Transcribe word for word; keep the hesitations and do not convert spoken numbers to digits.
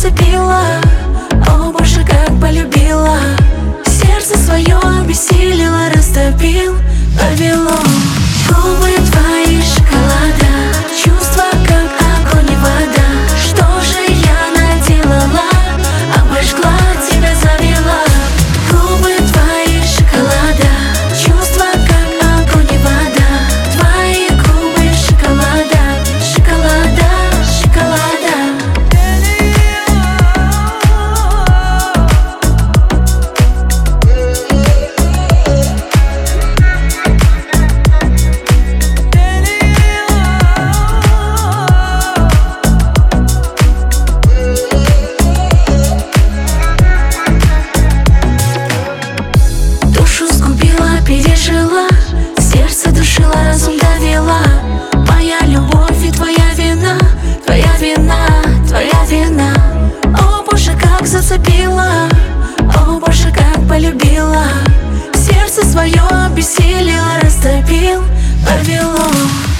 зацепила, о боже, как полюбила. Сердце свое обессилило, растопил Вавилон. Губы твои шоколада, чувства как огонь и вода. Что же я наделала? Обожгла, тебя завела. Губы твои шоколада, чувства как огонь и вода. Твои губы шоколада, шоколада, шоколада. Пережила, сердце душила, разум давила. Моя любовь и твоя вина, твоя вина, твоя вина. О боже, как зацепила, о боже, как полюбила. Сердце свое обессилило, растопил Вавилон.